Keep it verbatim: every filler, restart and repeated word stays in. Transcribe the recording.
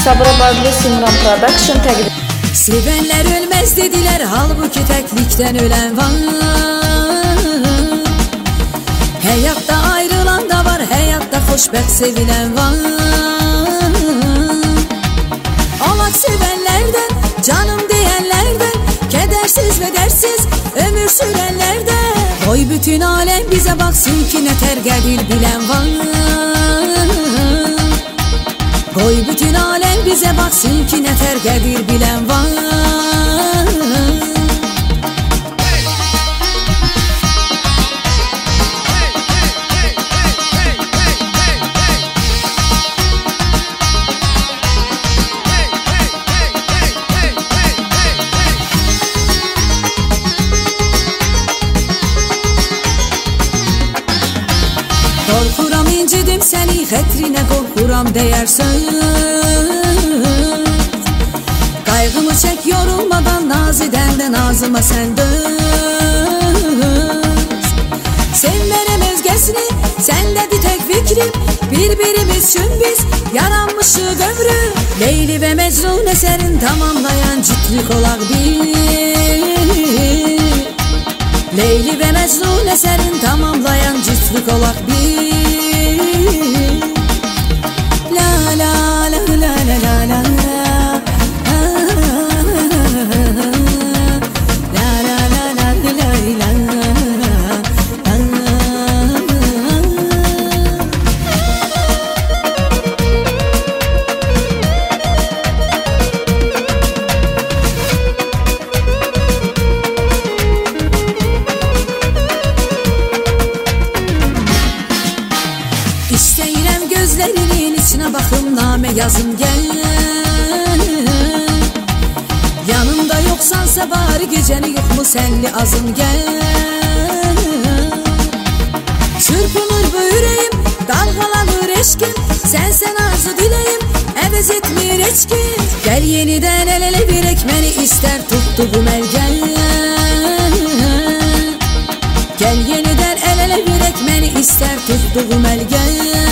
Sabirabadlı Simran Production təqdim. Sevenler ölmez dediler, halbuki teklikten ölen var. Hayatta ayrılan da var, hayatta hoşbet sevilen var. Alak sevenlerden, canım diyenlerden, kedersiz ve dersiz ömür sürenlerden. Oy bütün alem bize baksın ki ne tergedir bilen var. Koy bütün alem bize baksın ki ne tergedir bilen var. Korkuram incidim seni, xətrine korkuram deyersen. Kaygımı çek yorulmadan, naziden de nazıma sen dön. Sevmerem özgesini, sendedi tek fikrim. Birbirimiz için biz yaranmışık ömrü. Leyli ve Mecnun eserin tamamlayan cütlük olak bir. Leyli ve Mecnun eserin tamamlayan cütlük olak bir. La la la la la la la. İstəyirəm gözlərinin içine baxım, namə yazım gel. Yanımda yoksansa bari gecəni yok mu senli azım gel. Çırpınır bu yüreğim, dalgalanır eşkim. Sensen arzu dileyim, əvəz etmir eçkim. Gel yeniden el ele verek, məni ister tuttuğum el gel. Gel yeniden el ele verek, məni ister tuttuğum el gel.